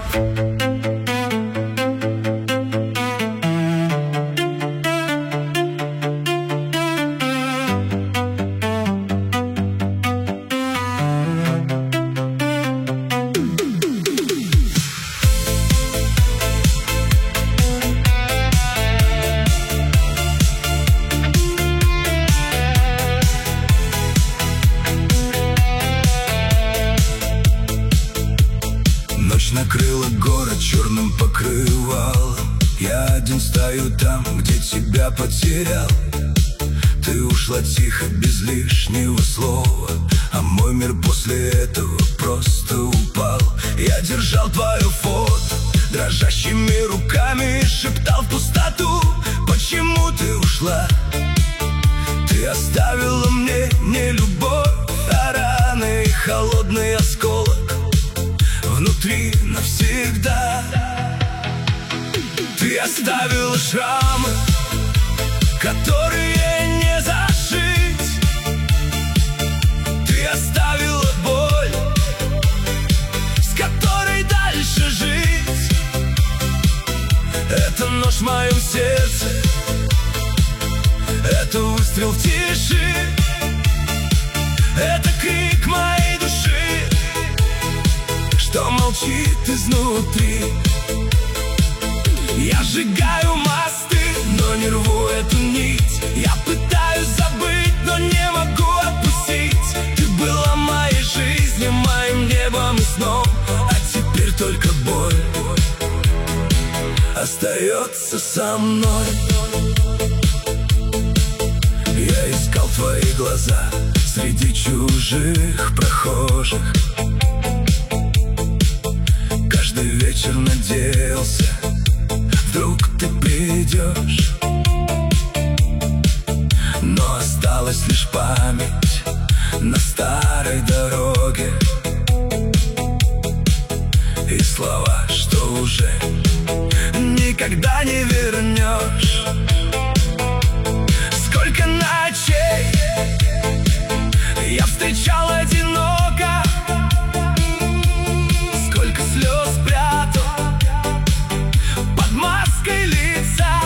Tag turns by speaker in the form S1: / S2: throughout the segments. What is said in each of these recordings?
S1: Накрыла город черным покрывалом. Я один стою там, где тебя потерял. Ты ушла тихо, без лишнего слова, а мой мир после этого просто упал. Я держал твое фото дрожащими руками и шептал в пустоту: почему ты ушла? Ты оставила мне не любовь, а раны и холодный осколок внутри навсегда. Ты оставила шрамы, которые не зашить. Ты оставила боль, с которой дальше жить. Это нож в моем сердце, это выстрел в тиши, это крик моей души, что молчит изнутри. Я сжигаю мосты, но не рву эту нить. Я пытаюсь забыть, но не могу отпустить. Ты была моей жизнью, моим небом и сном, а теперь только боль остается со мной. Я искал твои глаза среди чужих прохожих. Каждый вечер надеялся, вдруг ты придешь. Но осталась лишь память на старой дороге и слова, что уже никогда не вернешь. Сколько ночей я встречал одиноко, сколько слез прятал под маской лица.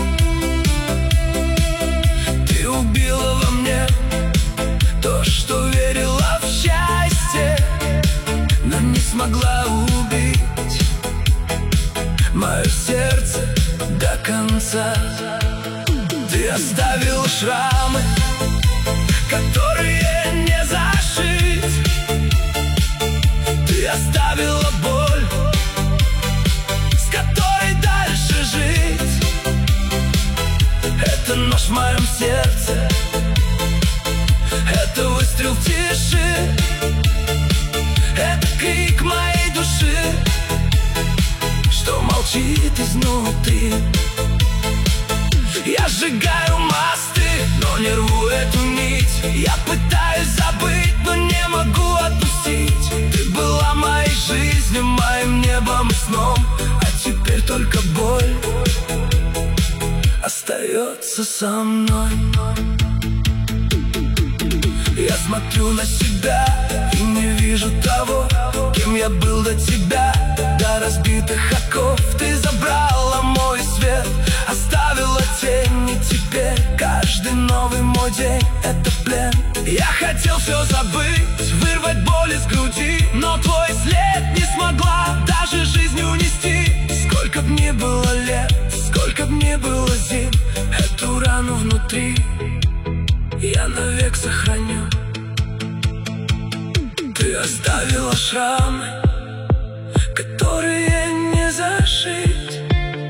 S1: Ты убила во мне то, что верила в счастье, но не смогла убить мое сердце до конца. Ты оставила шрамы, которые не зашить. Ты оставила боль, с которой дальше жить. Это нож в моем сердце, это выстрел в тиши, это крик моей души, что молчит изнутри. Я сжигаю мосты, но не рву эту нить. Я пытаюсь забыть, но не могу отпустить. Ты была моей жизнью, моим небом и сном, а теперь только боль остается со мной. Я смотрю на себя и не вижу того, кем я был до тебя. До разбитых оков ты забрала мой свет, оставила тень, и теперь каждый новый мой день — это плен. Я хотел все забыть, вырвать боль из груди, но твой след не смогла даже жизнь унести. Сколько б ни было лет, сколько б ни было зим, эту рану внутри я навек сохраню. Ты оставила шрамы, которые не зашить.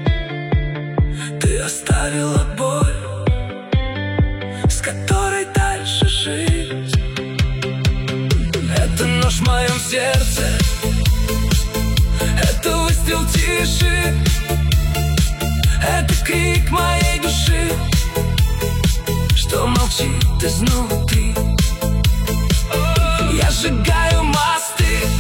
S1: Ты оставила боль, с которой дальше жить. Это нож в моем сердце, это выстрел в тиши, это крик моей души, что молчит изнутри. Я сжигаю мосты,